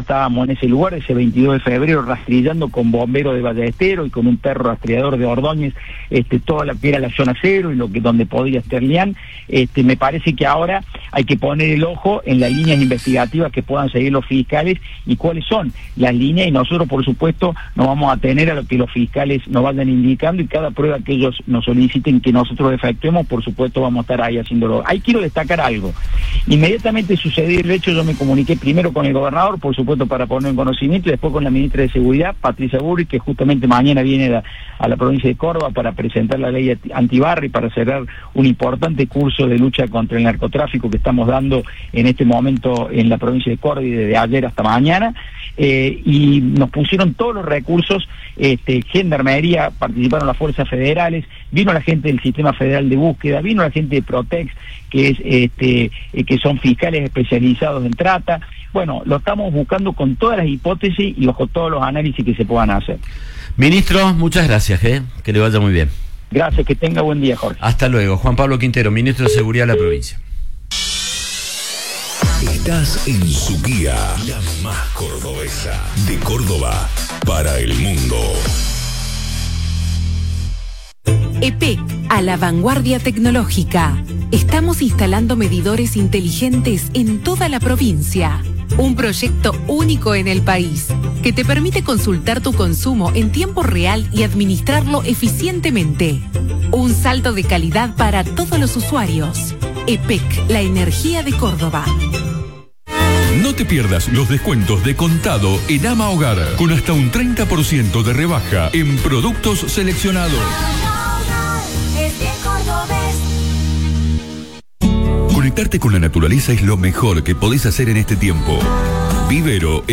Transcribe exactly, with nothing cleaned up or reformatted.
estábamos en ese lugar ese veintidós de febrero rastrillando con bomberos de Ballesteros y con un perro rastrillador de Ordóñez, este, toda la que era la zona cero y lo que donde podía estar Lian. Este, me parece que ahora hay que poner el ojo en las líneas investigativas que puedan seguir los fiscales y cuáles son las líneas, y nosotros por supuesto nos vamos a tener a lo que los fiscales nos vayan indicando, y cada prueba que ellos nos soliciten que nosotros efectuemos, por supuesto vamos a estar ahí haciéndolo. Ahí quiero destacar algo. Inmediatamente sucedió el hecho, yo me comuniqué primero con el gobernador, por supuesto para poner en conocimiento, y después con la ministra de Seguridad, Patricia Bullrich, que justamente mañana viene a, a la provincia de Córdoba para presentar la ley antibarra y para cerrar un importante curso de lucha contra el narcotráfico que estamos dando en este momento en la provincia de Córdoba y desde ayer hasta mañana. Eh, y nos pusieron todos los recursos, este, Gendarmería, participaron las fuerzas federales, vino la gente del Sistema Federal de Búsqueda, vino la gente de Protex, que es este, eh, que son fiscales especializados en trata. Bueno, lo estamos buscando con todas las hipótesis y bajo todos los análisis que se puedan hacer. Ministro, muchas gracias, ¿eh? Que le vaya muy bien. Gracias, que tenga buen día, Jorge. Hasta luego. Juan Pablo Quintero, Ministro de Seguridad de la provincia. Estás en su guía, la más cordobesa, de Córdoba para el mundo. E P E C, a la vanguardia tecnológica. Estamos instalando medidores inteligentes en toda la provincia. Un proyecto único en el país, que te permite consultar tu consumo en tiempo real y administrarlo eficientemente. Un salto de calidad para todos los usuarios. E P E C, la energía de Córdoba. No te pierdas los descuentos de contado en Ama Hogar, con hasta un treinta por ciento de rebaja en productos seleccionados. Conectarte con la naturaleza es lo mejor que podés hacer en este tiempo. Vivero